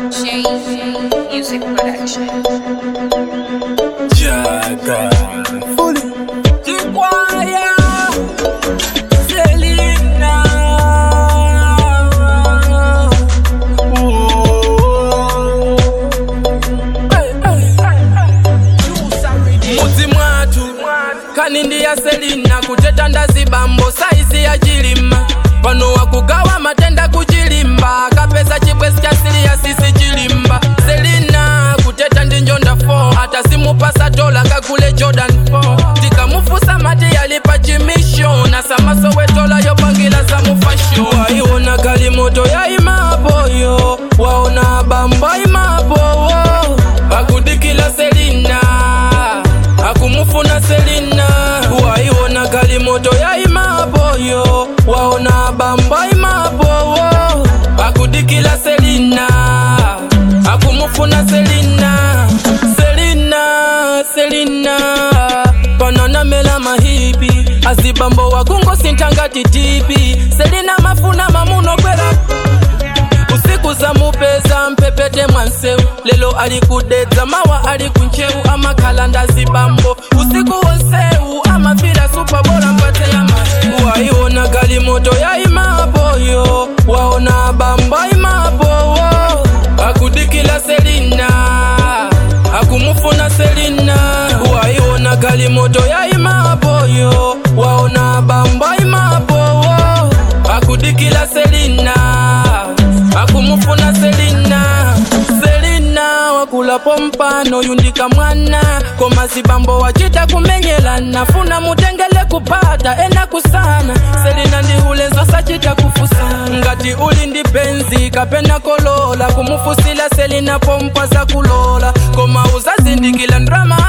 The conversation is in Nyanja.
Shane Music Production. Jaga Fully Chikwaya Selena Muzi mwatu Kanindi ya Selena kuteta ndazibambo saizi ya jilima Pano wakugawa matenda kujilimba Kapesa chibwesi cha sili ya sisi jilimba Selena kuteta ndinjonda 4 Hata simu pasa dola kakule Jordan 4 Tika mufusa mati yalipa jimisho Na sama sowe tola yopangila za mufasho Waiona kalimoto ya imapo yo Waona bamba imapo Akudikila Selena Akumufuna Selena Waiona kalimoto ya imapo yo Waona bamba imapo Akudikila Selena Akumufuna Selena Selena Panana mela mahipi Azibambo wakungo sintangati tipi Selena mafuna mamuno kwela Usiku za mupeza mpepete mwansewu Lelo alikudeza mawa alikunchewu Ama kalanda zibambo Usiku wonsewu ama fila superbola mpate ya mahewu Waiona kalimoto ya imapo yo Waona bamba imapo Akudikila Selena Akumufuna Selena Waiona kalimoto ya imapo yo Waona bamba imapo Akudikila Selena Akumufuna Selena wakula pompano yundika mwana Koma zibambo wachita kumenyelana Funa mutengele kupata ena kusana Selena ndi ulenzo sachita kufusana Ngati uli ndi benzi kapena kolola Kumufusila Selena pompa za kulola Koma uzazindikila ndrama